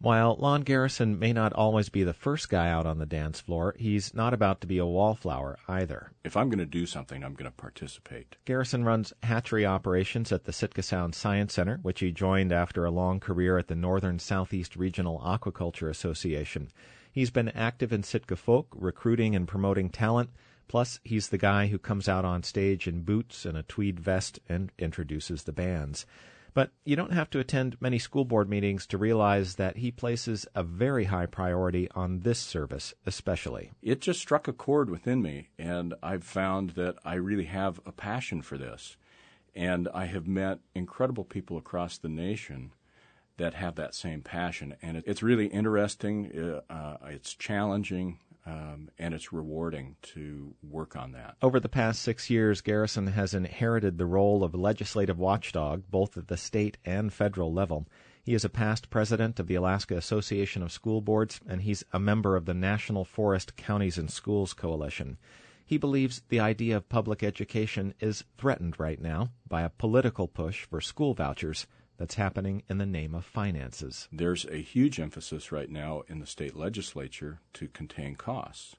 While Lon Garrison may not always be the first guy out on the dance floor, he's not about to be a wallflower either. If I'm going to do something, I'm going to participate. Garrison runs hatchery operations at the Sitka Sound Science Center, which he joined after a long career at the Northern Southeast Regional Aquaculture Association. He's been active in Sitka folk, recruiting and promoting talent. Plus, he's the guy who comes out on stage in boots and a tweed vest and introduces the bands. But you don't have to attend many school board meetings to realize that he places a very high priority on this service, especially. It just struck a chord within me, and I've found that I really have a passion for this. And I have met incredible people across the nation that have that same passion. And it's really interesting, it's challenging, and it's rewarding to work on that. Over the past 6 years, Garrison has inherited the role of legislative watchdog, both at the state and federal level. He is a past president of the Alaska Association of School Boards, and he's a member of the National Forest Counties and Schools Coalition. He believes the idea of public education is threatened right now by a political push for school vouchers that's happening in the name of finances. There's a huge emphasis right now in the state legislature to contain costs.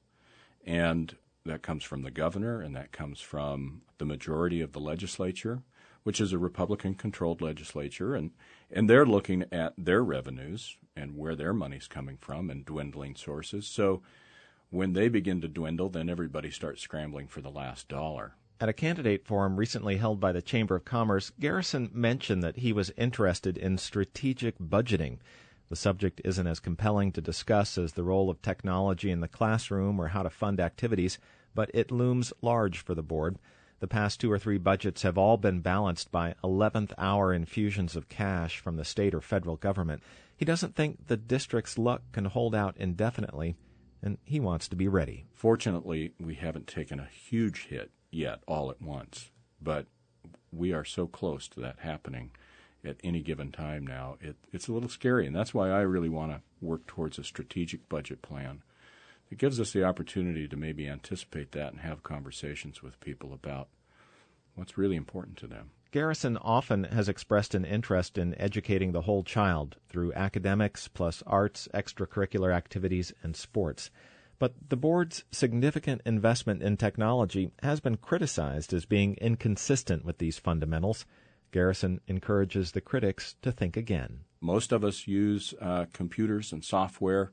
And that comes from the governor, and that comes from the majority of the legislature, which is a Republican-controlled legislature, and they're looking at their revenues and where their money's coming from and dwindling sources. So when they begin to dwindle, then everybody starts scrambling for the last dollar. At a candidate forum recently held by the Chamber of Commerce, Garrison mentioned that he was interested in strategic budgeting. The subject isn't as compelling to discuss as the role of technology in the classroom or how to fund activities, but it looms large for the board. The past 2 or 3 budgets have all been balanced by 11th-hour infusions of cash from the state or federal government. He doesn't think the district's luck can hold out indefinitely, and he wants to be ready. Fortunately, we haven't taken a huge hit yet all at once, but we are so close to that happening at any given time now. It's a little scary, and that's why I really want to work towards a strategic budget plan. It gives us the opportunity to maybe anticipate that and have conversations with people about what's really important to them. Garrison often has expressed an interest in educating the whole child through academics plus arts, extracurricular activities, and sports. But the board's significant investment in technology has been criticized as being inconsistent with these fundamentals. Garrison encourages the critics to think again. Most of us use computers and software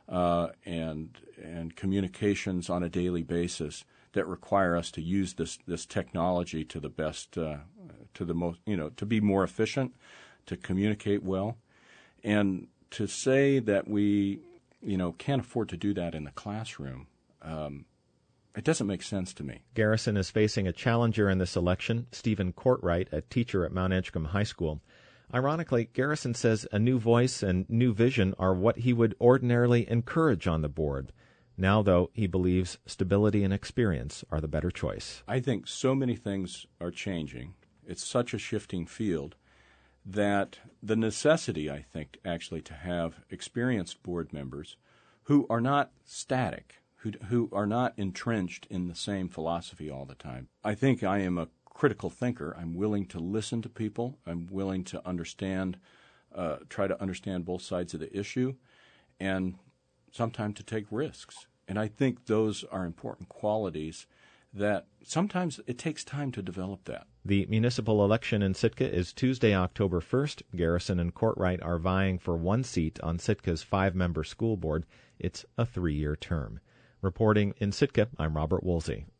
and communications on a daily basis that require us to use this technology to the best, to the most, to be more efficient, to communicate well, and to say that we can't afford to do that in the classroom. It doesn't make sense to me. Garrison is facing a challenger in this election, Stephen Courtwright, a teacher at Mount Edgecombe High School. Ironically, Garrison says a new voice and new vision are what he would ordinarily encourage on the board. Now, though, he believes stability and experience are the better choice. I think so many things are changing. It's such a shifting field that the necessity, I think, actually to have experienced board members who are not static, who are not entrenched in the same philosophy all the time. I think I am a critical thinker. I'm willing to listen to people. I'm willing to understand, try to understand both sides of the issue, and sometimes to take risks. And I think those are important qualities that sometimes it takes time to develop that. The municipal election in Sitka is Tuesday, October 1st. Garrison and Courtwright are vying for one seat on Sitka's 5-member school board. It's a 3-year term. Reporting in Sitka, I'm Robert Woolsey.